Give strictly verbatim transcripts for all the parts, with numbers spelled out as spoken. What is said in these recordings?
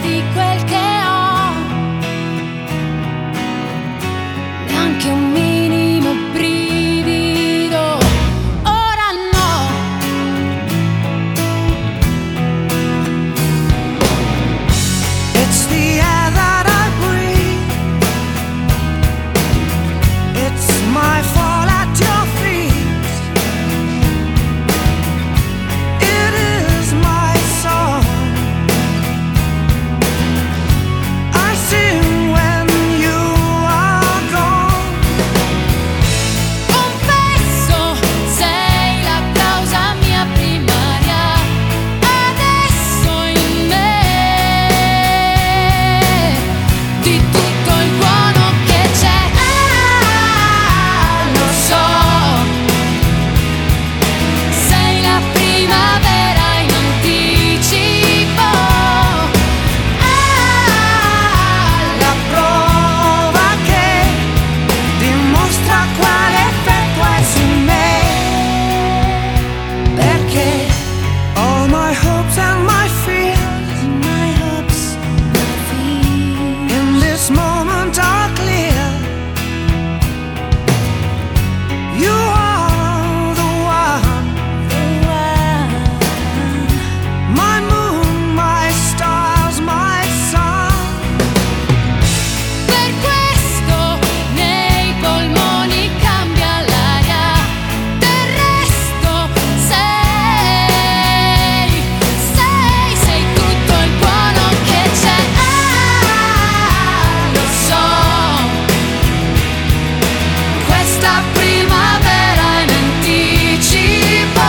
di quel che ho, neanche un minimo brivido, ora no. It's the air that I breathe, it's my fall at your feet, it is my song, I sing when you are gone. Confesso, sei la causa mia primaria, adesso in me, di tutto il buono che c'è. Ah, lo so, sei la primavera in anticipo. Ah, La prova che dimostra quale effetto hai su me, perché all my hopes and my fears my hopes, my fears. in this moment are clear. You are the one, my moon, my stars, my sun. Per questo nei polmoni cambia l'aria, del resto sei, sei, sei tutto il buono che c'è. Ah, lo so, questa primavera in anticipo.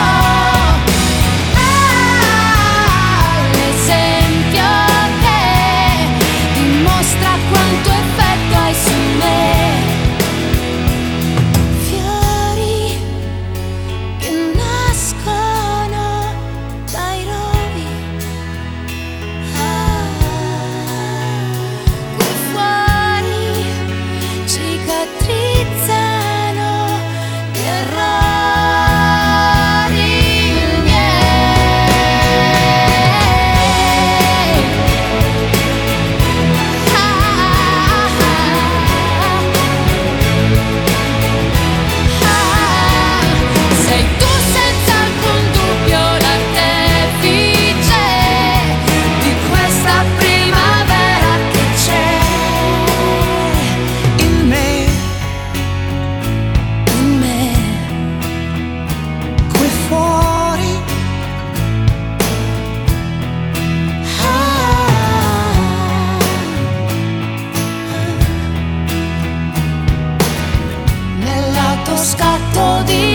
Ah, l'esempio che dimostra quanto effetto hai su me. Fiori che nascono dai rovi, ah, qui fuori cicatrizzano gli errori miei. Ah, ah, sei tu senza alcun dubbio l'artefice di questa primavera che c'è In me, in me. qui fuori, Nell'auto scatto di